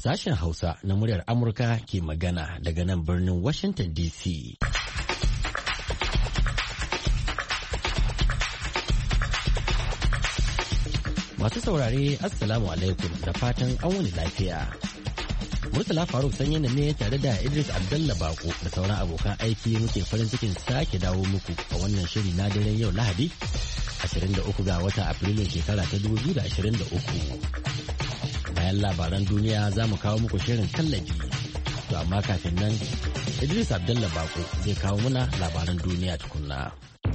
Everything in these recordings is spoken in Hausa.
Sashen Hausa na muryar Amurka ke magana daga nan birnin Washington DC. Masu saurare Assalamu alaikum da fatan an wani lafiya. Murtala Faruk Sanyina ne tare da Idris Abdalla Bako da sauran abokan aiki muke farin cikin sake dawo muku a wannan shiri na daren yau Lahadi 23 ga watan Afrilun shekara ta 2023. Bayan labaran duniya za mu kawo muku shirin kallabi. To amma kafin nan Idris Abdalla Bako zai kawo muna labaran duniya tukunna.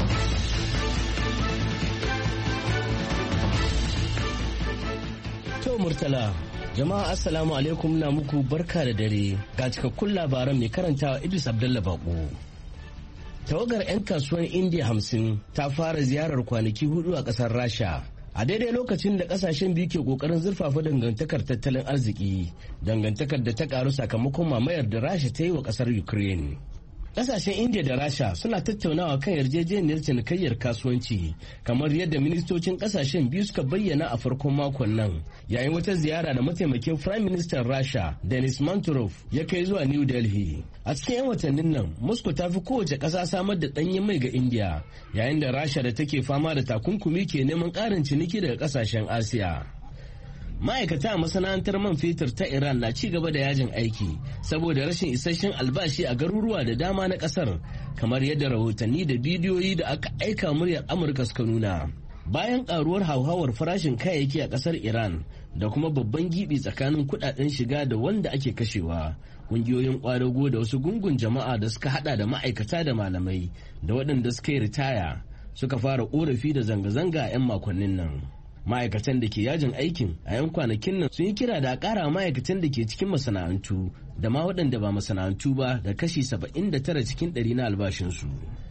To Murtala, jama'a assalamu alaikum na muku barka da dare ga cikakkun labaran mai karantawa Idris Abdalla Bako. Tawagar 'yan kasuwar India 50 ta fara ziyarar kwanaki 4 a ƙasar Rasha. A daidai lokacin da kasashen biyu ke kokarin zurfafa dangantakar tattalin arziki, dangantakar da ta karu sakamakon mamayar da Rasha ta yi wa kasar Ukraine. Kasashen India da Rasha suna tattaunawa kan yarjejeniyar cinikayyar kasuwanci, kamar yadda ministocin kasashen biyu suka bayyana a farkon makon nan, yayin wata ziyara da mataimakin Prime Minister Rasha Denis Manturov ya kai zuwa New Delhi. A cikin 'yan watannin nan, Moscow ta fi kowace ƙasa samar da ɗanyen mai ga India, yayin da Rasha da take fama da takunkumi ke neman ƙarin ciniki daga ƙasashen Asiya. Ma'aikata a masana'antar man fetur ta Iran na ci gaba da yajin aiki saboda rashin isasshen albashi a garuruwa da dama na ƙasar, kamar yadda rahotanni da bidiyoyi da aka aika muryar Amurka suka nuna. Bayan ƙaruwar hauhawar farashin kayayyaki a ƙasar Iran da kuma babban gibi tsakanin kuɗaɗen shiga da wanda ake kashewa, ƙungiyoyin ƙwadago da wasu gungun jama'a da suka haɗa da ma'aikata da malamai da waɗanda suka yi ritaya suka fara ƙorafi da zanga-zanga a 'yan makonnin nan. Ma'aikatan da ke yajin aikin a 'yan kwanakin nan sun yi kira da a ƙara ma'aikatan da ke cikin masana'antu da ma waɗanda ba masana'antu ba da kashi 79 cikin 100 na albashinsu.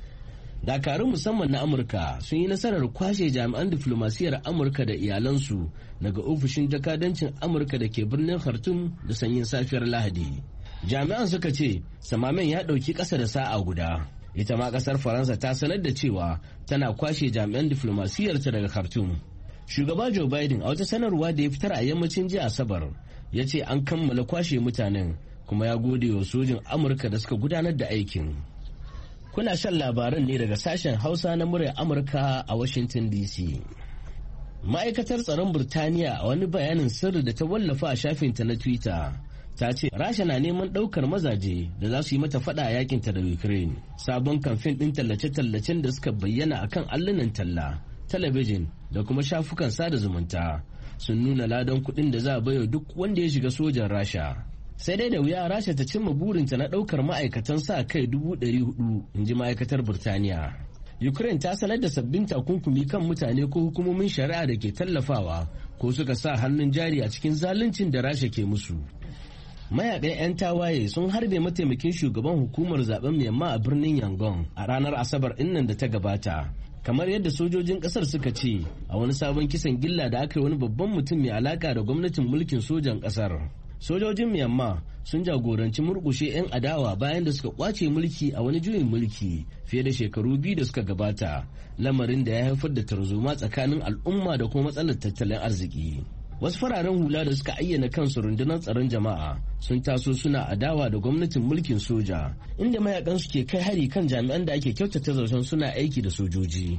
Dakarun musamman na Amurka sun yi nasarar kwashe jami'an diflomasiyyar Amurka da iyalansu daga ofishin jakadancin Amurka da ke birnin Khartoum da sanyin safiyar Lahadi. Jami'an suka ce samamen ya ɗauki ƙasa da sa'a guda. Ita ma ƙasar Faransa ta sanar da cewa tana kwashe jami'an diflomasiyyarta daga Khartoum. Shugaba Joe Biden a wata sanarwa da ya fitar a yammacin jiya Asabar ya ce an kammala kwashe mutanen, kuma ya gode wa sojin Amurka da suka gudanar da aikin. Kuna shan labaran ne daga sashen Hausa na muryar Amurka a Washington DC. Ma'aikatar tsaron Burtaniya a wani bayanin sirri da ta wallafa a shafinta na Twitter ta ce Rasha na neman ɗaukar mazaje da za su yi mata faɗa a yakinta da Ukraine. Sabon kamfen ɗin tallace-tallacen da suka bayyana akan allunan talla, talabijin da kuma shafukan sada zumunta sun nuna ladan kuɗin da za a baiwa duk wanda ya shiga sojan Rasha. Sai dai da wuya Rasha ta cimma burinta na ɗaukar ma'aikatan sa kai 400,000, in ji ma'aikatar Burtaniya. Ukraine ta sanar da sabbin takunkumi kan mutane ko hukumomin shari'a da ke tallafawa ko suka sa hannun jari a cikin zaluncin da Rasha ke musu. Mayaƙan 'yan tawaye sun harbe mataimakin shugaban hukumar zaben Myanmar a birnin Yangon a ranar Asabar ɗinnan da ta gabata. Kamar yadda sojojin kasar suka ce a wani sabon kisan gilla da aka yi wani babban mutum mai alaka da gwamnatin mulkin sojan kasar. Sojojin Myanmar sun jagoranci murkushe 'yan adawa bayan da suka kwace mulki a wani juyin mulki fiye da shekaru 2 da suka gabata, lamarin da ya haifar da tarzoma tsakanin al'umma da kuma matsalar tattalin arziki. Wasu fararen hula da suka ayyana kansu rundunar tsaron jama'a sun taso suna adawa da gwamnatin mulkin soja, inda mayakan su ke kai hari kan jami'an da ake kyautata zaton suna aiki da sojoji.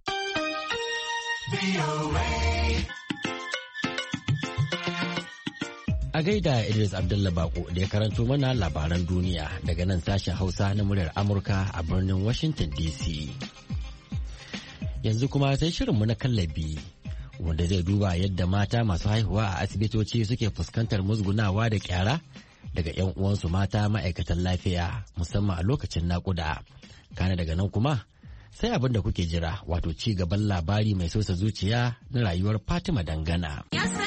A gaida Idris Abdalla Bako da ya karanto mana labaran duniya daga nan sashen Hausa na muryar Amurka a birnin Washington DC. Yanzu kuma sai shirinmu na kallabi, wanda zai duba yadda mata masu haihuwa a asibitoci suke fuskantar musgunawa da kyara daga 'yan uwansu mata ma'aikatan lafiya, musamman a lokacin naƙuda. Kana daga nan kuma sai abin da kuke jira, wato ci gaban labari mai sosa zuciya na rayuwar Fatima Dangana.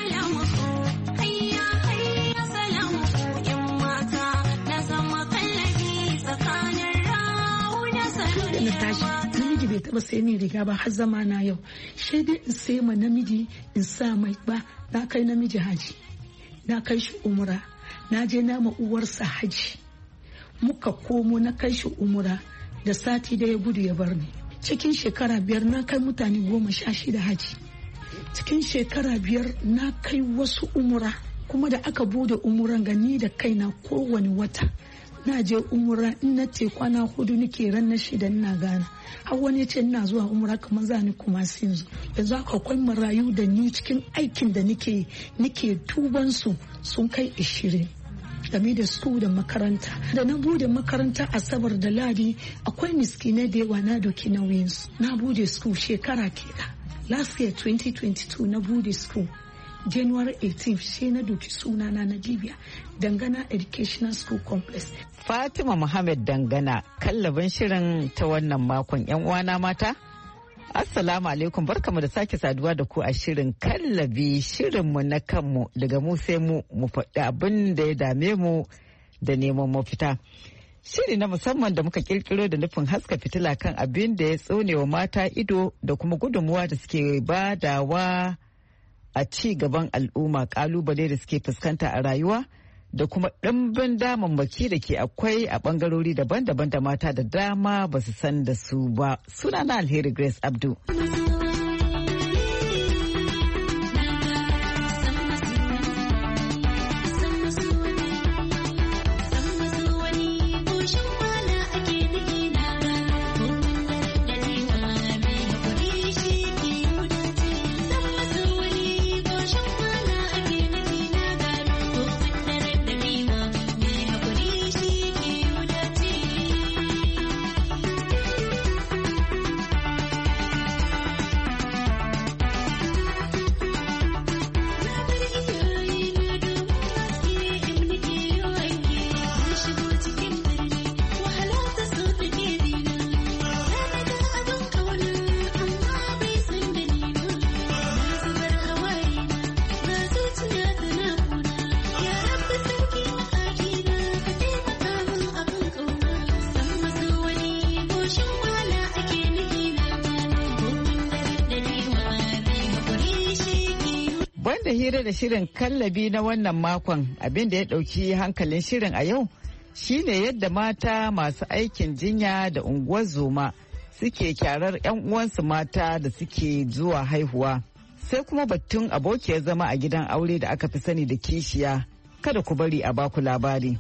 Namiji bai taba sai min riga ba har zama na yau, sai dai in sai ma namiji in sa mai ba. Na kai namiji haji, na kai shi umra, na je na ma uwarsa haji, muka komo na kai shi umra, da sati da ya gudu ya bar ni. Cikin shekara 5 na kai mutane 16 haji, cikin shekara 5 na kai wasu umra kuma da aka bude umuran gani da kaina kowane wata na je umura in na ce kwana 4 nake ran na 6 ina gana har wani ce ina zuwa umura kamar za ni kuma yanzu akwai marayu da ni cikin aikin da nake tuban su sun kai 20 game da su da makaranta da na bude makaranta asabar da ladi akwai miskinai da yawa na doki nauyin su na bude school shekara kenan last year 2022 na bude school January 18th sai na doki sunana na Libya Dangana Educational School Complex. Fatima Muhammad Dangana kallabin shirin ta wannan makon yan uwana mata. Assalamu alaikum barkamu da sake saduwa da ku a shirin kallabi shirinmu na kanmu daga mu sai mu faɗi abin da ya dame mu da neman mafita. Shiri na musamman da muka kirkiro da nufin haska fitila kan abin da ya tsonewa mata ido da kuma gudunmuwa da suke badawa a ci gaban al'umma, kalubale da suke fuskanta a rayuwa da kuma ɗimbin damammaki da ke akwai a ɓangarori daban-daban da mata da dama ba su san da su ba. Sunana Alheri Grace Abdu. Da hira da shirin kallabi na wannan makon abin da ya ɗauki hankalin shirin a yau shine yadda mata masu aikin jinya da unguwar zoma suke kyarar 'yan uwansu mata da suke zuwa haihuwa sai kuma batun abokiyar zama a gidan aure da aka fi sani da kishiya. Kada ku bari a baku labari.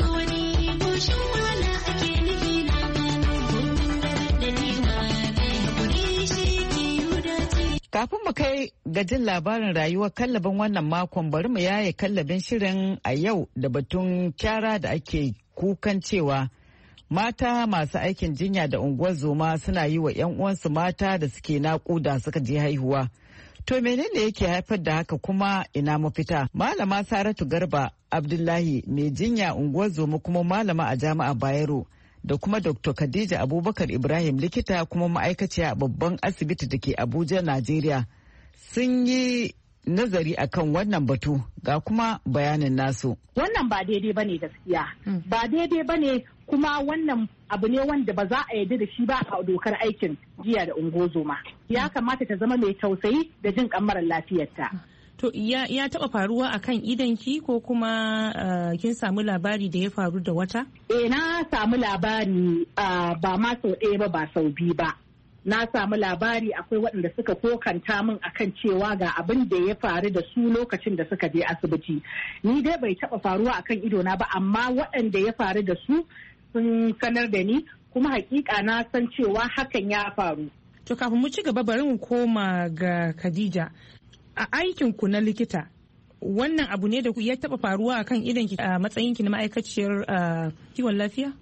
Kafin mu kai ga jin labarin rayuwar kallabin wannan makon bari mu yaye kallabin shirin a yau da batun kyara da ake kukan cewa mata masu aikin jinya da unguwar zoma suna yi wa 'yan uwansu mata da suke naƙuda suka je haihuwa. To menene yake haifar da haka kuma ina mafita? Malama Saratu Garba Abdullahi mai jinya unguwar zoma kuma malama a jami'a Bayero da kuma Dr. Khadija Abubakar Ibrahim likita kuma ma'aikaciya a babban asibiti da ke Abuja, Najeriya sun yi nazari akan wannan batu ga kuma bayanin nasu. Wannan ba daidai bane gaskiya. Ba daidai bane kuma wannan abu ne wanda ba za a yarda da shi ba a dokar aikin jiya da ungozoma. Ya kamata ta zama mai tausayi da jin kan mara lafiyarta. To ya taba faruwa akan idanki ko kuma kin samu labari da ya faru da wata? Na samu labari ba ma sau ɗaya ba sau biyu ba. Na samu labari akwai waɗanda suka kokanta min akan cewa ga abin da ya faru da su lokacin da suka je asibiti. Ni dai bai taba faruwa akan idona ba amma waɗanda ya faru da su sun sanar da ni kuma hakika na san cewa hakan ya faru. To kafin mu ci gaba bari mu koma ga Khadija. A aikinku na likita wannan abu ne da ya taba faruwa akan idanki a matsayinki na ma'aikaciyar kiwon lafiya?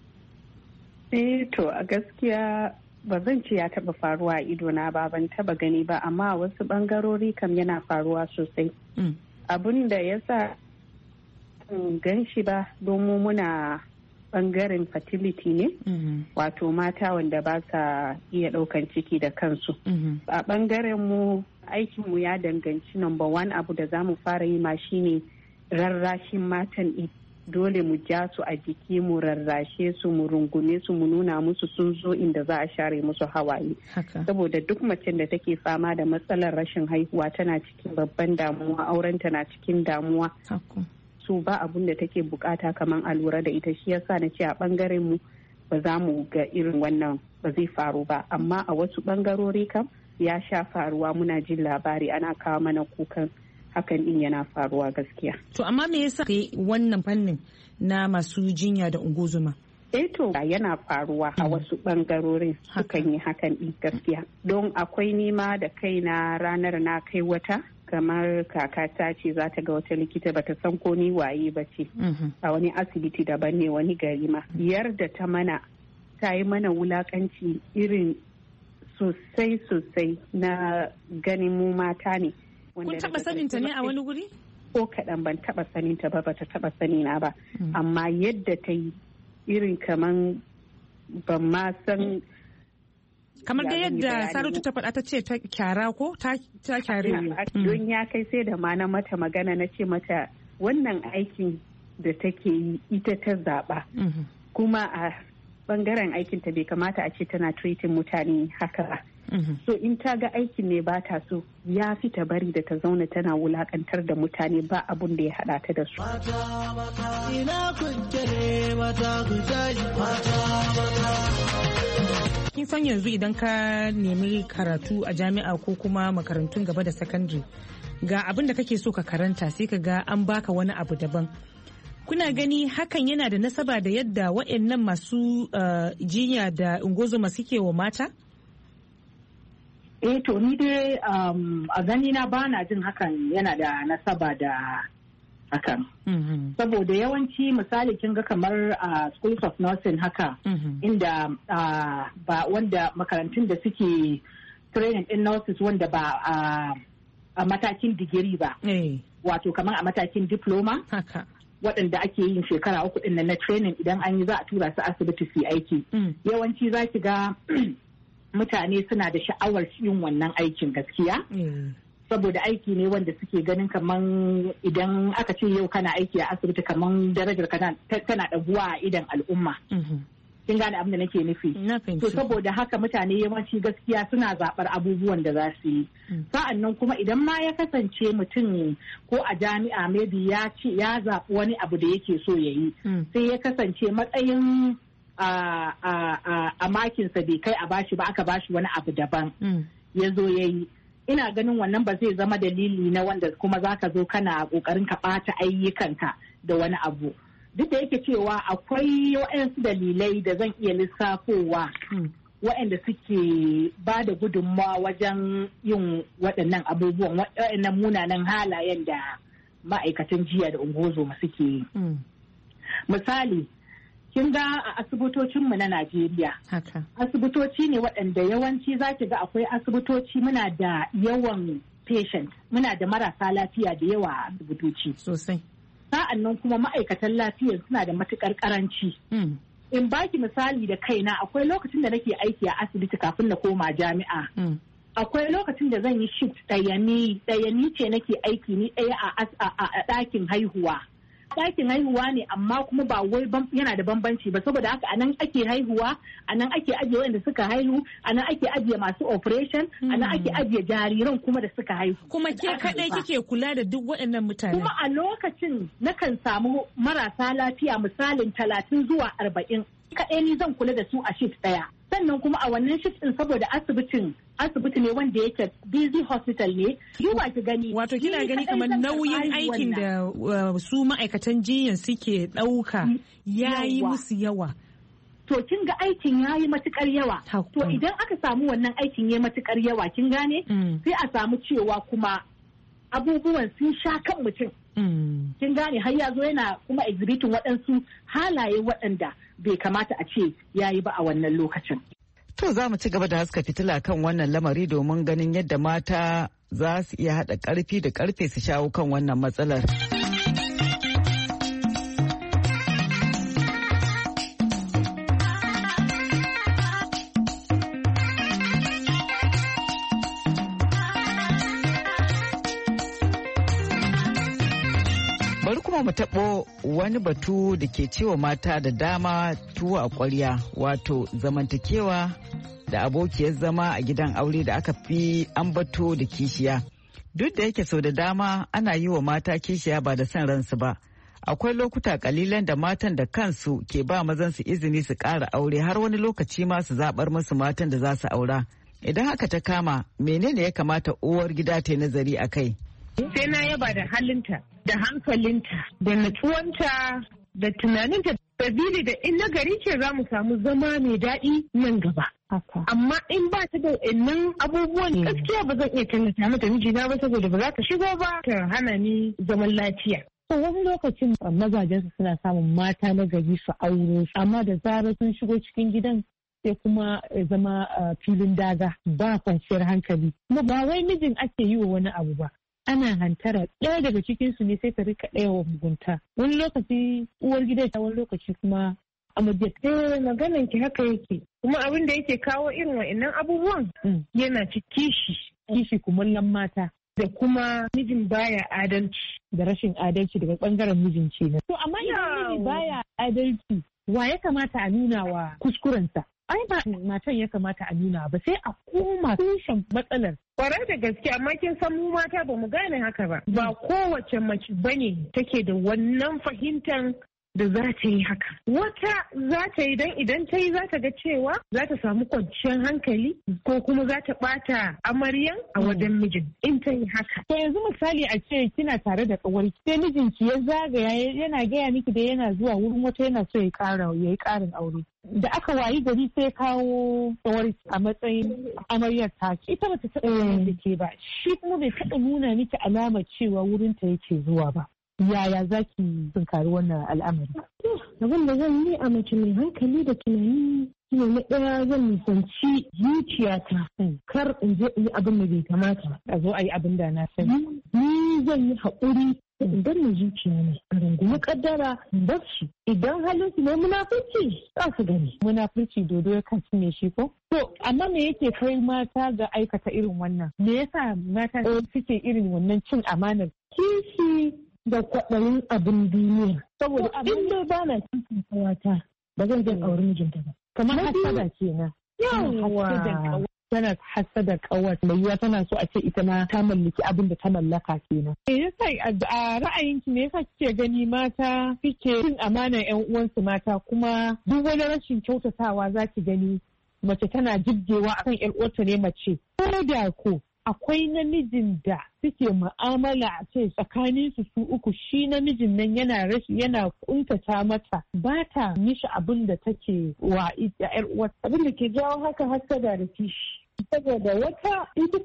To a gaskiya ba zan ce ya taba faruwa a idona ba, ban taba gani ba, amma wasu bangarori kam yana faruwa sosai. Abun da ya sa gan shi ba domin muna bangaren fertility ne, wato mata wanda ba sa iya daukan ciki da kansu. A bangaren mu aikinmu ya danganci number one abu da za mu fara yi ma shine rarrashin matan. Dole mu ja su a jiki, mu rarrashe su, mu rungume su, mu nuna musu sun zo inda za a share musu hawaye. Saboda duk macen da take fama da matsalar rashin haihuwa tana cikin babban damuwa, aurenta na cikin damuwa. Su ba abun da take bukata kamar a lura da ita. Shi yasa na ce a bangaren mu ba za mu ga irin wannan ba zai faru ba, amma a wasu bangarori kam ya sha faruwa. Muna jin labari ana kawo mana kukan hakan din yana faruwa gaskiya. To amma me yasa kai wannan fannin na masu jinya da ungozuma? To yana faruwa a wasu bangarorin sukan yi hakan din gaskiya. Don akwai nima da kaina ranar na kai wata kamar kakata ce za ta ga wata likita bata san ko ni waye ba ce a wani asibiti daban ne wani gari ma. Yarda ta yi mana wulakanci irin sosai na ganin mu mata ne. Kun taba saninta ne a wani guri? Ko kaɗan ban taba saninta ba, bata taba sanina ba. Amma yadda ta yi irin kaman ban ma san. Kamar da yadda Saratu ta faɗa ta ce ta kyara ko ta kyare. Don ya kai sai da ma na mata magana na ce mata wannan aikin da take yi ita ta zaɓa. Kuma a bangaren aikin ta bai kamata a ce tana treating mutane haka ba. So in ta ga aikin ne ba ta so ya fi ta bari da ta zauna tana wulakantar da mutane ba abun da ya hada ta da su. Kin san yanzu idan ka nemi karatu a jami'a ko kuma makarantun gaba da sakandare ga abin da kake so ka karanta sai ka ga an baka wani abu daban. Kuna gani hakan yana da nasaba da yadda waɗannan masu jinya da ungozoma suke wa mata? To ni dai a gani na bana jin hakan yana da nasaba da hakan. Saboda yawanci misali kin ga kamar schools of nursing haka inda ba wanda makarantun da suke training in nurses wanda ba a matakin digiri ba. Wato kamar a matakin diploma. Waɗanda ake yin shekara 3 ɗin na training idan an yi za a tura su asibiti su yi aiki. Yawanci za ki ga mutane suna da sha'awar yin wannan aikin gaskiya. Saboda aiki ne wanda suke ganin kaman idan aka ce yau kana aiki a asibiti kaman darajar tana ɗaguwa a idan al'umma. Kin gane abin da nake nufi. To saboda haka mutane yawanci gaskiya suna zaɓar abubuwan da za su yi. Sa'annan kuma idan ma ya kasance mutum ko a jami'a maybe ya ce ya zaɓi wani abu da yake so ya yi. Sai ya kasance matsayin a makinsa bai kai a bashi ba aka bashi wani abu daban. Ya zo ya yi. Ina ganin wannan ba zai zama dalili na wanda kuma za ka zo kana ƙoƙarin ka ɓata ayyukanka da wani abu. Duk da yake cewa akwai waɗansu dalilai da zan iya lissafowa waɗanda suke ba da gudunmawa wajen yin waɗannan abubuwan waɗannan munanan halayen da ma'aikatan jiya da ungozoma suke yi. Misali, kin ga a asibitocinmu na Najeriya. Asibitoci ne waɗanda yawanci za ki ga akwai asibitoci muna da yawan patient, muna da marasa lafiya da yawa a asibitoci. Sosai. Sa'an nan kuma ma'aikatan lafiyar suna da matukar karanci. In baki misali da kaina akwai lokacin da nake aiki a asibiti kafin na koma jami'a. Akwai lokacin da zan yi shift ɗayani ce nake aiki ni ɗaya a ɗakin haihuwa. Ɗakin haihuwa ne amma kuma ba wai yana da bambanci ba saboda haka anan ake haihuwa, anan ake ajiye wanda suka haihu, anan ake ajiye masu operation, anan ake ajiye jariran kuma da suka haihu. Kuma ke kaɗai kike kula da duk waɗannan mutane. Kuma a lokacin nakan samu marasa lafiya misalin 30 zuwa 40. Kaɗai ni zan kula da su a shift ɗaya. Sannan kuma a wannan shift ɗin saboda asibiti ne wanda yake busy hospital ne. Duba ki gani. Wato kina gani kamar nauyin aikin da su ma'aikatan jinyar suke ɗauka ya yi musu yawa. To kin ga aikin ya yi matukar yawa. To idan aka samu wannan aikin ya yi matukar yawa kin gane? Sai a samu cewa kuma abubuwan sun sha kan mutum. Kin gane har ya zo yana kuma exhibiting waɗansu halaye waɗanda bai kamata a ce ya yi ba a wannan lokacin. To za mu ci gaba da haska fitila kan wannan lamari domin ganin yadda mata za su iya haɗa ƙarfi da ƙarfe su shawo kan wannan matsalar. mu taɓo wani batu da ke ciwo mata da dama tuwo a ƙwarya wato zamantakewa da abokiyar zama a gidan aure da aka fi ambato da kishiya. Duk da yake sau da dama ana yi wa mata kishiya ba da son ransu ba. Akwai lokuta kalilan da matan da kansu ke ba mazan su izini su ƙara aure har wani lokaci ma su zaɓar musu matan da za su aura. Idan haka ta kama menene ya kamata uwar gida ta nazari a kai? sai na yaba da halinta da hankalinta da natsuwanta da tunaninta, sabili da in nagari ce za mu samu zama mai daɗi nan gaba. Amma in ba ta da innan abubuwan gaskiya ba zan iya tallata mata mijina ba, saboda ba za ta shigo ba ta hana ni zaman lafiya. Wani lokacin mazajensu suna samun mata na gari su aure, amma da zarar sun shigo cikin gidan sai kuma zama filin daga, ba kwanciyar hankali. Kuma ba wai mijin ake yi wa wani abu ba, ana hantara ɗaya daga cikinsu ne sai ta rika ɗaya wa mugunta. Wani lokaci uwar gida ta, wani lokaci kuma amarya. Maganan ki haka yake. Kuma abin da yake kawo irin wa'annan abubuwan yana ci kishi kumallon mata. Da kuma mijin baya adalci. Da rashin adalci daga bangaren mijin ce na. To amma idan miji baya adalci, wa ya kamata a nuna wa kuskurensa? Ai ba matan ya kamata a nuna ba, sai a koma tushen matsalar. Kwarai da gaske, amma kin san mu mata ba mu gane haka ba. Ba kowace mace bane take da wannan fahimtar da za ta yi haka. Wata za ta yi dan idan ta yi za ta ga cewa za ta samu kwanciyar hankali ko kuma za ta bata amaryan a wajen mijin in ta yi haka. To yanzu misali a ce kina tare da kawarki sai mijinki ya zagaya yana gaya miki da yana zuwa wurin wata yana so ya yi karin aure. Da aka wayi gari sai kawo kawarki a matsayin amaryar ta, ita bata taɓa da ke ba, shi kuma bai taɓa nuna miki alamar cewa wurin ta yake zuwa ba. Yaya za ki tunkari wannan al'amari? Abin da zan yi a mace mai hankali da tunani shine na ɗaya zan nisanci zuciyata kar in je in yi abin da bai kamata. A zo a yi abin da na sani. Ni zan yi haƙuri in danna zuciya ne a rungumi kaddara bar shi. Idan halin su ne munafurci za su gani. Munafurci dodo ya kan cinye shi ko? To amma me yake kai mata ga aikata irin wannan? Me yasa mata suke irin wannan cin amanar? Kishi da kwaɗayin abin duniya. Saboda abin da ba na cikin kawata ba zan jan aure mijinta ba. Kamar hasada kenan. Yawwa. Tana hasada kawar mai yiwa tana so a ce ita ma ta mallaki abin da ta mallaka kenan. Me yasa a ra'ayinki me yasa kike gani mata suke cin amanar ƴan uwansu mata, kuma duk wani rashin kyautatawa za ki gani mace tana jibgewa akan ƴar uwarta ne mace. Ko da ko akwai namijin da suke mu'amala a ce tsakanin su uku, shi namijin nan yana kuntata mata, ba ta mishi abin da take wa ƴar uwar. Abin da ke jawo haka hasada da kishi. Saboda wata ita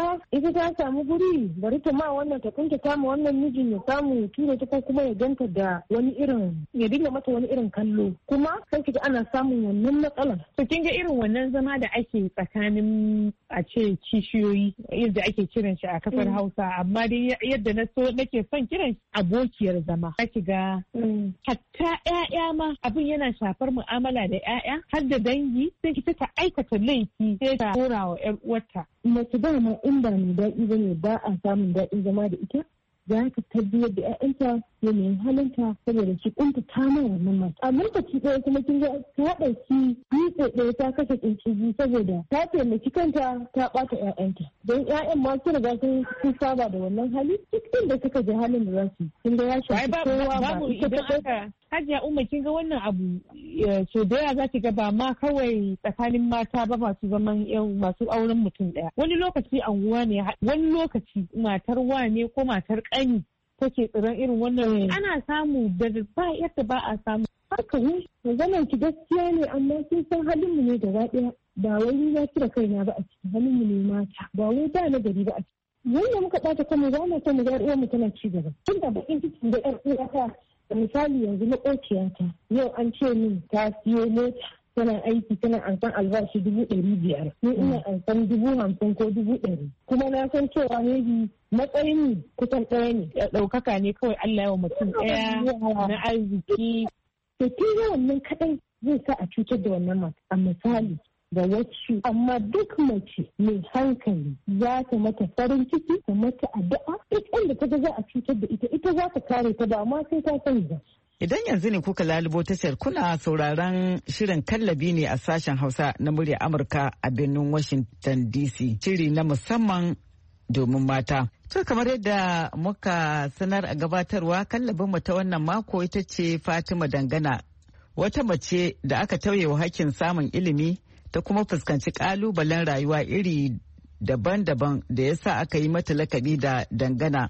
ta samu guri bari ta ma wannan ta kunta kama wannan mijin ya samu ya tura ta ko kuma ya ganta da wani irin ya dinga mata wani irin kallo, kuma sai kiga ana samun wannan matsalar. To kin ga irin wannan zama da ake tsakanin a ce kishiyoyi yadda ake kiran shi a kasar Hausa, amma dai yadda nake son kiran shi abokiyar zama. Ki ga hatta ƴaƴa ma abin yana shafar mu'amala da ƴaƴa har da dangi, sai ki ta aikata laifi sai ta wa 'yar uwarta. Mace dama in ba mai daɗi ba ne ba a samun daɗin zama da ita, za ka tabbiyar da 'ya'yanta yanayin halinta saboda su kunta ta ma wannan mata. A lokaci ɗaya kuma kin ga ta ɗauki dutse ɗaya ta kashe tsinci saboda ta taimaki kanta ta ɓata 'ya'yanta. Don 'ya'yan ma su riga sun saba da wannan hali, duk inda suka je halin da za su kin ga ya shafi kowa ba ita ta. Hajiya Umma kin ga wannan abu so da yawa za ki ga ba ma kawai tsakanin mata ba masu zaman masu auren mutum ɗaya. Wani lokaci anguwa ne, wani lokaci matar wane ko matar ƙani take tsiron irin wannan ana samu da ba yadda ba a samu. Haka ne, maganar ki gaskiya ne, amma kin san halin mu ne gaba ɗaya. Ba wai ya cire kaina ba a cikin halin mu ne mata, ba wai ba na gari ba a cikin. Yanda muka ɓata kanmu za mu san mu ga mu tana ci gaba. Tun da bakin cikin da ƴar uwata misali yanzu maƙociyata yau an ce min ta siyo mota tana aiki tana ansan albashi 500,000 ni ina ansan 50,000 ko 100,000 kuma na san cewa ne matsayin kusan ɗaya ne. Ɗaukaka ne kawai Allah yawa mutum ɗaya na arziki. To kin wannan kaɗai zai sa a cutar da wannan mata a misali da wacce, amma duk mace mai hankali za ta mata farin ciki ta mata addu'a, duk inda ta ga za a cutar da ita za ta kare ta ba ma sai ta sani ba. Idan yanzu ne kuka lalubo tashar kuna sauraron shirin kallabi ne a sashen Hausa na murya Amurka a birnin Washington DC, shiri na musamman domin mata. To kamar yadda muka sanar a gabatarwa, kallabin mu ta wannan mako ita ce Fatima Dangana, wata mace da aka tauye wa hakkin samun ilimi ta kuma fuskanci kalubalen rayuwa iri daban-daban da ya sa aka yi mata lakabi da Dangana.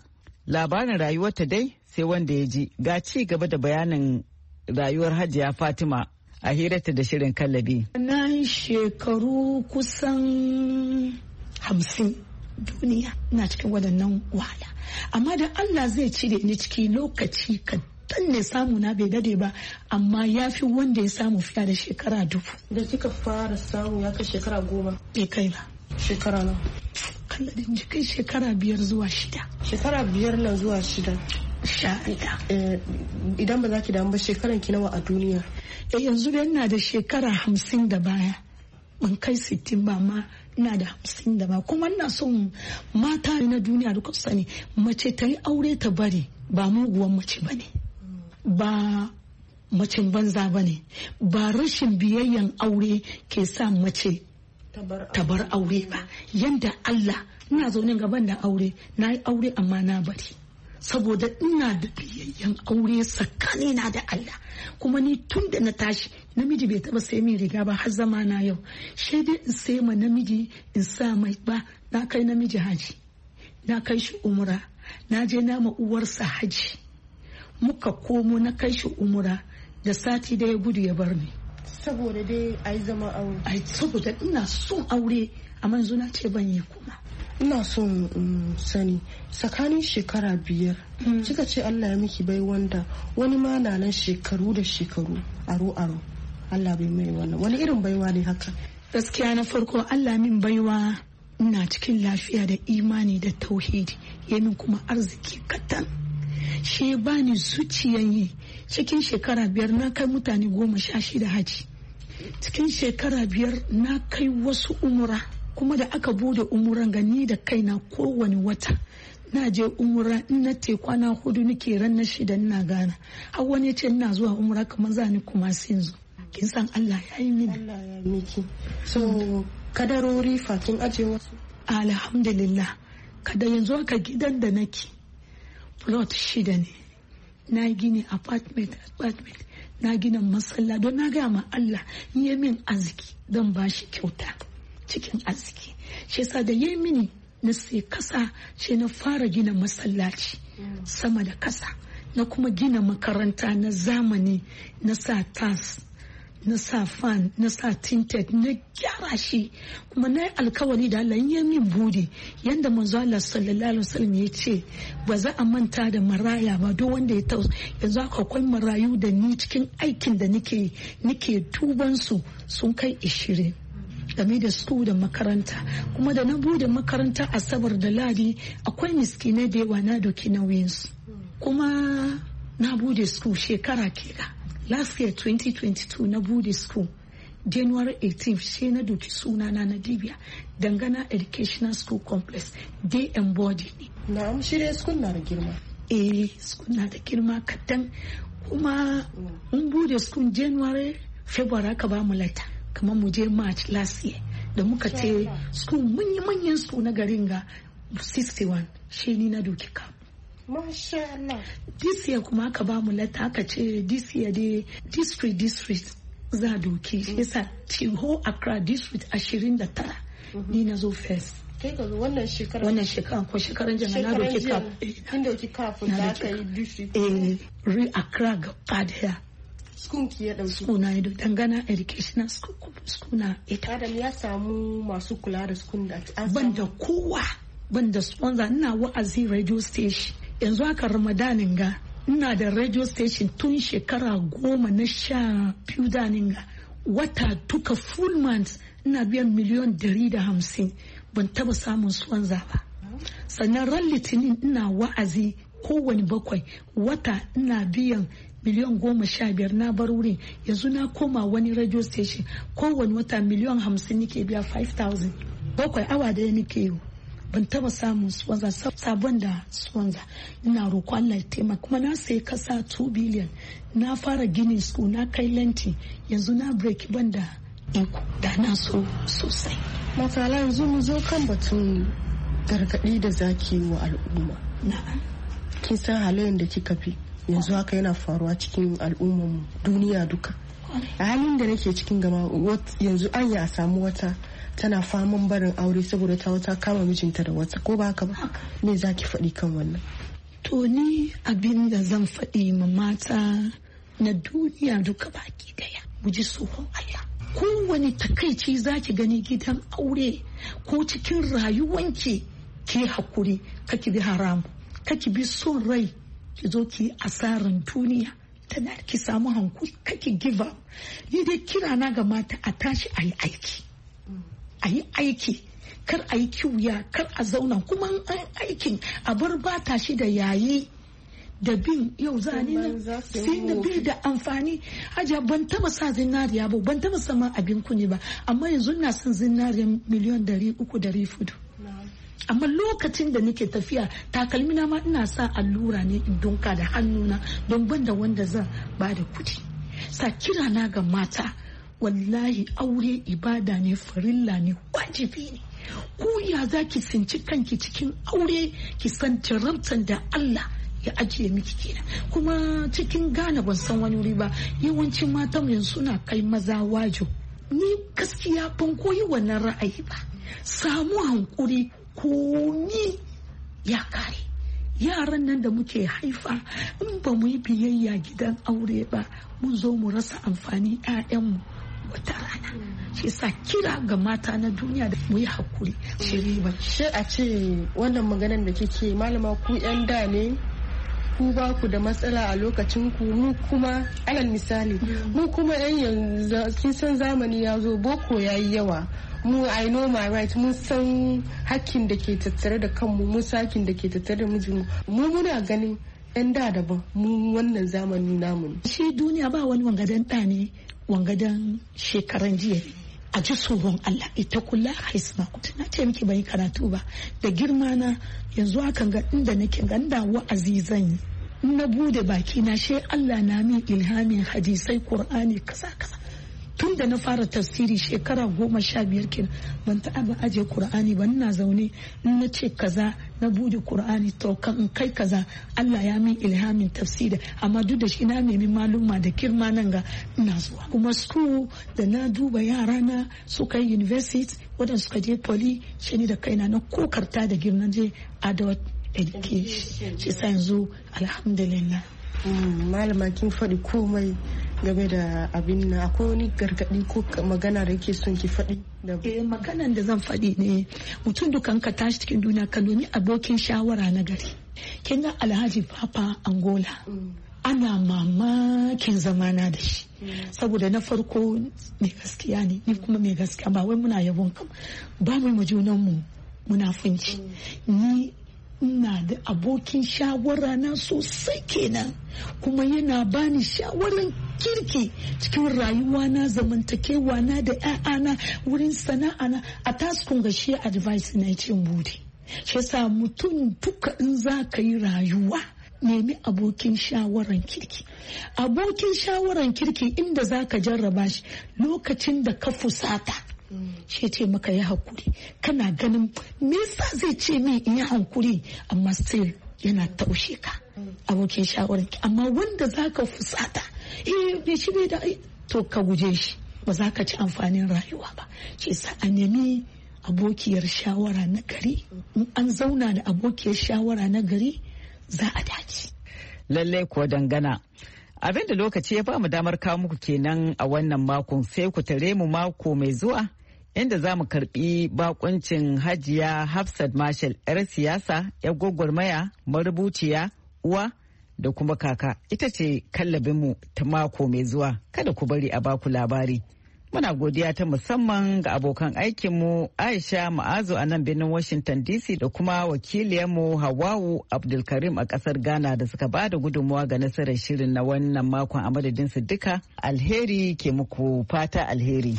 labarin rayuwarta dai sai wanda ya ji. Ga ci gaba da bayanin rayuwar Hajiya Fatima a hirarta da shirin Kallabi. Na shekaru kusan 50 duniya na cikin waɗannan wahala. Amma da Allah zai cire ni ciki lokaci kaɗan ne samu na bai dade ba, amma ya fi wanda ya samu fiye da shekara 1000. Da kika fara samu ya kai shekara 10? Bai kai ba. Shekara na? Kalladin jikai shekara 5 zuwa 6. Shekara 5 nan zuwa 6. Sha'ida. Idan ba za ki damu ba shekaran ki nawa a duniya? Yanzu da ina da shekara 50 da baya. Ban kai 60 ba, ma ina da 50 da baya. Kuma ina son mata na duniya duka sani mace ta yi aure ta bari ba muguwan mace ba ne. Ba macen banza ba ne. Ba rashin biyayyan aure ke sa mace ta bar aure ba. Yanda Allah, ina zaune gaban da aure, na yi aure amma na bari. Saboda ina da biyayyen aure tsakanina da Allah. Kuma ni tun da na tashi namiji bai taba sai min riga ba har zama na yau. Shi dai in sai ma namiji in sa mai ba. Na kai namiji haji, na kai shi umra, na je na ma uwarsa haji, muka komo na kai shi umra, da sati da ya gudu ya bar ni. Saboda dai ai zama aure. Ai saboda ina son aure amma yanzu na ce ban yi kuma. Ina son sani tsakanin shekara 5 kika ce Allah ya miki bai wanda wani ma na nan shekaru da shekaru aro Allah bai mai wannan. Wani irin baiwa ne haka? Gaskiya na farko Allah min baiwa ina cikin lafiya da imani da tauhidi, yamin kuma arziki kaɗan. Shi bani zuciyan yi. Cikin shekara 5 na kai mutane 16 haji. Cikin shekara 5 na kai wasu umura. Kuma da aka bude umuran gani da kaina kowane wata na je umura, in na te kwana 4 nake ran na 6 ina gana. Har wani ce ina zuwa umura kamar zani kuma sin zo. Kin san Allah ya yi mini. Allah ya miki. So kadarori fakin aje wasu? Alhamdulillah. Kada yanzu aka gidan da nake plot 6 ne. Na gini apartment na gina masalla don na gaya ma Allah in yi min arziki don ba shi kyauta cikin arziki. Shi yasa da yi mini na sai kasa, shi na fara gina masallaci sama da kasa, na kuma gina makaranta na zamani, na sa tas, na sa fan, na sa tinted, na gyara shi. Kuma na yi alkawari da Allah yi min bude yanda manzo Allah sallallahu alaihi wasallam ya ce ba za a manta da maraya ba, duk wanda ya tausa. Yanzu akwai marayu da ni cikin aikin da nike duban su sun kai 20 game da su da makaranta. Kuma da na bude makaranta Asabar da Ladi akwai miskinai da yawa na doki nauyinsu. Kuma na bude school shekara kera. Last year 2022 na bude school. January 18th sai na doki sunana na Dibia Dangana Educational School Complex. Day and body ne. Na'am, shi dai school na da girma. School na da girma kadan. Kuma mun bude school January, February aka ba mu lata. Kamar mu je March last year da muka ce school manyan school na garin ga 61 shi ni na doki kam. Masha Allah. This year kuma aka ba mu lata aka ce this year dai district za doki. Shi yasa Chiho Accra district 29 ni na zo first. Kai ka zo wannan shekara ko shekaran jana na doki kam. Kin doki kafin da aka yi district. Re Accra gaba daya. School ki ya dauki. School na ido Dangana Educational School na ita. Adam ya samu masu kula da school da ban da kowa, ban da sponsor. Ina wa'azi radio station yanzu haka Ramadanin ga ina da radio station tun shekara 10 na 12 danin ga wata duka full month ina biyan $150,000 ban taba samun sponsor ba. Sannan ran Litinin ina wa'azi kowane 7 wata ina biyan $15,000 na bar wurin. Yanzu na koma wani radio station kowane wata $50,000 nake biya 5,000. 7 awa da nake yi. Ban taba samun sponsor sabon da sponsor. Ina roƙo Allah ya taimaka. Kuma na sai kasa 2 billion. Na fara ginin school na kai lenti. Yanzu na break banda iko da na so sosai. Matsala yanzu mu zo kan batun gargaɗi da zaki wa al'umma. Na'am. Kin san halayen da kika fi yanzu haka yana faruwa cikin al'ummar duniya duka. A halin da nake cikin gama yanzu an ya samu wata tana faman barin aure saboda ta wata kama mijinta da wata, ko ba haka ba? Me zaki faɗi kan wannan? To ni abin da zan faɗi ma mata na duniya duka baki daya, mu ji tsoron Allah. Kowane takaici zaki gani gidan aure ko cikin rayuwanki, ki hakuri, kaki bi haramu, kaki bi son rai, ki zo ki asaran duniya. Tana ki samu hankuri, kaki give up. Ni dai kira na ga mata a tashi a yi aiki. A yi aiki, kar a yi kiwuya, kar a zauna, kuma an aikin a bar bata shi da yayi da bin yau zani nan sai da bai da amfani. Hajiya ban taba sa zinariya ba, ban taba sama abin kuni ba, amma yanzu ina son zinariya miliyan 300-400. Amma lokacin da nake tafiya takalmina ma ina sa allura ne in dunka da hannuna don banda wanda zan ba da kudi. Sa kira na ga mata, wallahi aure ibada ne, farilla ne, wajibi ne. Ku ya za ki tsinci kanki cikin aure, ki san jarabtan da Allah ya ajiye miki kenan. Kuma cikin Ghana ban san wani wuri ba, yawancin matan yanzu suna kai maza wajo. Ni gaskiya ban koyi wannan ra'ayi ba. Samu hankuri, komi ya kare. Yaran nan da muke haifa, in ba mu yi biyayya gidan aure ba, mun zo mu rasa amfani 'ya'yanmu wata rana. Shi sa kira ga mata na duniya da mu yi hakuri. Shi a ce wannan maganar da kike malama, ku 'yan da ne, ku ba ku da matsala a lokacin ku, mu kuma alal misali mu kuma 'yan yanzu kin san zamani ya zo, boko yayi yawa. Mu I know my right, mun san hakkin da ke tattare da kanmu, mun sakin da ke tattare da mijinmu. Mu muna ganin 'yan da daban, mu wannan zamanin namu. Shi duniya ba wani wangadan ɗa ne, wangadan shekaran jiya. A ji tsoron Allah, ita kula haisma. Na ce miki bai karatu ba, da girma na yanzu hakan ga inda nake ganda wa'azi zan yi. In na bude baki na, she Allah na min ilhamin hadisai, Qur'ani, kaza kaza. Tun da na fara tafsiri shekara 15 kenan, ban taɓa aje Qur'ani ba. Ina zaune in na ce kaza na bude Qur'ani, to kan in kai kaza Allah ya min ilhamin tafsiri. Amma duk da shi na nemi maluma da kirma nan ga ina zuwa. Kuma school da na duba yara na suka yi university, wadanda suka je poly, shi ni da kaina na kokarta da girman je adult education. Shi sa yanzu alhamdulillah. Malama kin faɗi komai game da abin nan. Akwai wani gargaɗi ko magana da yake son ki faɗi? Maganan da zan faɗi ne, mutum dukan ka tashi cikin duniya ka nemi abokin shawara na gari. Kin ga Alhaji Papa Angola, ana mamakin zamana da shi, saboda na farko mai gaskiya ne, ni kuma mai gaskiya. Ba wai muna yabon kam, ba mu junan mu munafunci. Ni ina da abokin shawara na sosai kenan, kuma yana bani shawaran kirki cikin rayuwa na, zamantakewa na da 'ya'yana, wurin sana'a na. A taskun ga shi advice na cin bude. Shi yasa mutum duka in za ka yi rayuwa, nemi abokin shawaran kirki. Abokin shawaran kirki inda za ka jarraba shi lokacin da ka fusata, shi ce maka ya hakuri. Kana ganin me yasa zai ce min in yi hankuri, amma still yana taushe ka. Abokin shawaran, amma wanda za ka fusata, bai shi bai da, to ka guje shi, ba za ka ci amfanin rayuwa ba. Shi sa a nemi abokiyar shawara na gari. In an zauna da abokiyar shawara na gari, za a dace. Lallai kuwa dangana. Abin da lokaci ya ba mu damar kawo muku kenan a wannan makon, sai ku tare mu mako mai zuwa, inda za mu karbi bakuncin Hajiya Hafsat Marshall, 'yar siyasa, 'yar gwagwarmaya, marubuciya, uwa da kuma kaka. Ita ce kallabinmu ta mako mai zuwa. Kada ku bari a baku labari. Muna godiya ta musamman ga abokan aikinmu Aisha Ma'azu a nan birnin Washington DC da kuma wakiliyarmu Hawawu Abdulkarim a kasar Ghana da suka ba da gudunmuwa ga nasarar shirin na wannan makon. A madadin su duka, alheri ke muku fata alheri.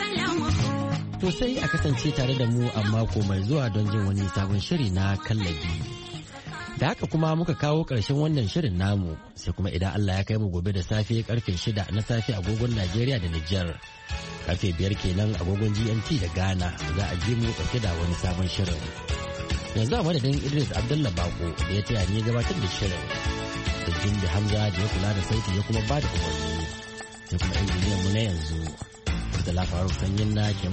To sai a kasance tare da mu a mako mai zuwa don jin wani sabon shiri na kallabi. Da haka kuma muka kawo ƙarshen wannan shirin namu, sai kuma idan Allah ya kai mu gobe da safe karfe 6 na safe agogon Najeriya da Nijar, karfe 5 kenan agogon GMT da Ghana, za a ji mu ɗauke da wani sabon shirin. Yanzu a madadin Idris Abdullah Bako da ya taya ni gabatar da shirin, da Jimbi Hamza da ya kula da sauti ya kuma ba da umarni, sai kuma injiniyan mu na yanzu, da lafarar sanyin na ke